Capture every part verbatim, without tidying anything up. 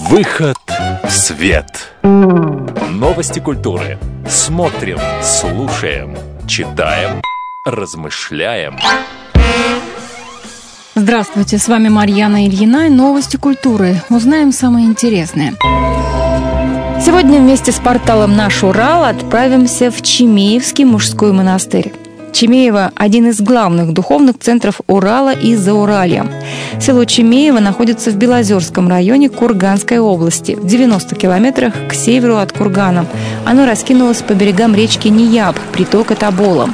Выход в свет. Новости культуры. Смотрим, слушаем, читаем, размышляем. Здравствуйте, с вами Марьяна Ильина и новости культуры. Узнаем самое интересное. Сегодня вместе с порталом «Наш Урал» отправимся в Чемеевский мужской монастырь. Чемеево – один из главных духовных центров Урала и Зауралья. Село Чемеево находится в Белозерском районе Курганской области, в девяноста километрах к северу от Кургана. Оно раскинулось по берегам речки Нияб, притока Тобола.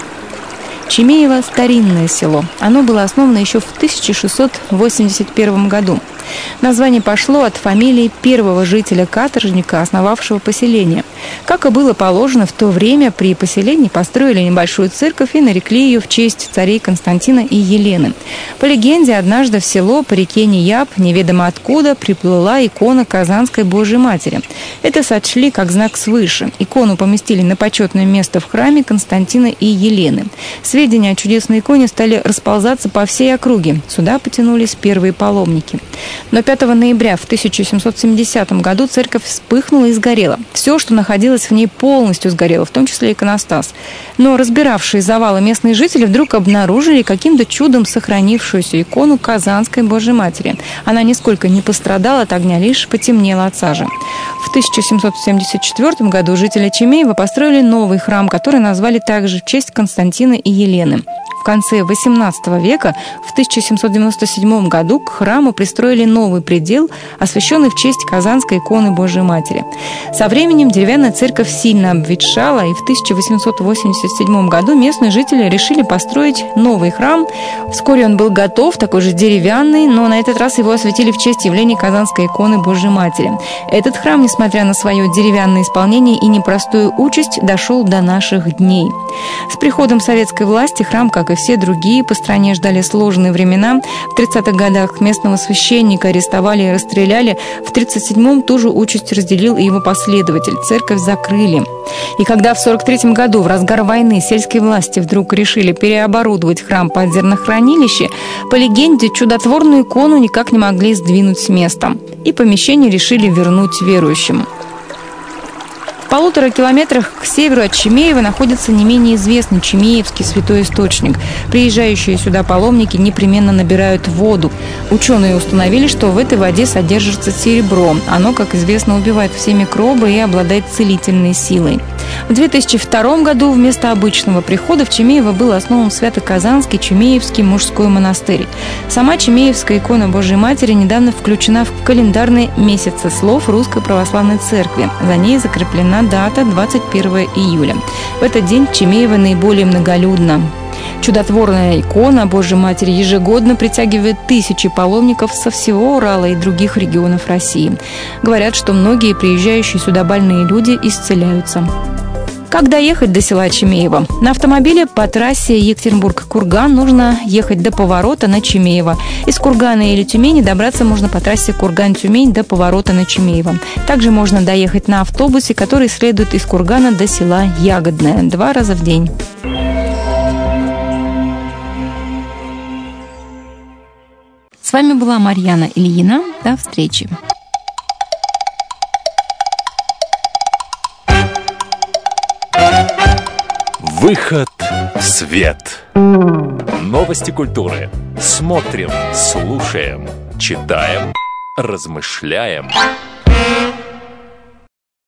Чемеево – старинное село. Оно было основано еще в тысяча шестьсот восемьдесят первом году. Название пошло от фамилии первого жителя-каторжника, основавшего поселение. Как и было положено в то время, при поселении построили небольшую церковь и нарекли ее в честь царей Константина и Елены. По легенде, однажды в село по реке Нияб неведомо откуда приплыла икона Казанской Божьей Матери. Это сочли как знак свыше. Икону поместили на почетное место в храме Константина и Елены. Сведения о чудесной иконе стали расползаться по всей округе. Сюда потянулись первые паломники. Но пятого ноября в тысяча семьсот семидесятом году церковь вспыхнула и сгорела. Все, что находилось в ней, полностью сгорело, в том числе иконостас. Но разбиравшие завалы местные жители вдруг обнаружили каким-то чудом сохранившуюся икону Казанской Божьей Матери. Она нисколько не пострадала от огня, лишь потемнела от сажи. В тысяча семьсот семьдесят четвёртом году жители Чемеева построили новый храм, который назвали также в честь Константина и Елены. В конце восемнадцатого века, в тысяча семьсот девяносто седьмом году, к храму пристроили новый предел, освященный в честь Казанской иконы Божьей Матери. Со временем деревянная церковь сильно обветшала, и в тысяча восемьсот восемьдесят седьмом году местные жители решили построить новый храм. Вскоре он был готов, такой же деревянный, но на этот раз его осветили в честь явления Казанской иконы Божьей Матери. Этот храм, несмотря на свое деревянное исполнение и непростую участь, дошел до наших дней. С приходом советской власти храм, как и все другие, по стране ждали сложные времена. В тридцатых годах местного священника арестовали и расстреляли. В тридцать седьмом ту же участь разделил и его последователь. Церковь закрыли. И когда в сорок третьем году, в разгар войны, сельские власти вдруг решили переоборудовать храм под зернохранилище, по легенде, чудотворную икону никак не могли сдвинуть с места. И помещение решили вернуть верующим. В полутора километрах к северу от Чемеева находится не менее известный Чемеевский святой источник. Приезжающие сюда паломники непременно набирают воду. Ученые установили, что в этой воде содержится серебро. Оно, как известно, убивает все микробы и обладает целительной силой. В две тысячи втором году вместо обычного прихода в Чемеево был основан Свято-Казанский Чемеевский мужской монастырь. Сама Чемеевская икона Божьей Матери недавно включена в календарные месяцы слов Русской Православной Церкви. За ней закреплена дата двадцать первого июля. В этот день Чемеево наиболее многолюдно. Чудотворная икона Божьей Матери ежегодно притягивает тысячи паломников со всего Урала и других регионов России. Говорят, что многие приезжающие сюда больные люди исцеляются. Как доехать до села Чемеево? На автомобиле по трассе Екатеринбург-Курган нужно ехать до поворота на Чемеево. Из Кургана или Тюмени добраться можно по трассе Курган-Тюмень до поворота на Чемеево. Также можно доехать на автобусе, который следует из Кургана до села Ягодное два раза в день. С вами была Марьяна Ильина. До встречи. Выход в свет. Новости культуры. Смотрим, слушаем, читаем, размышляем.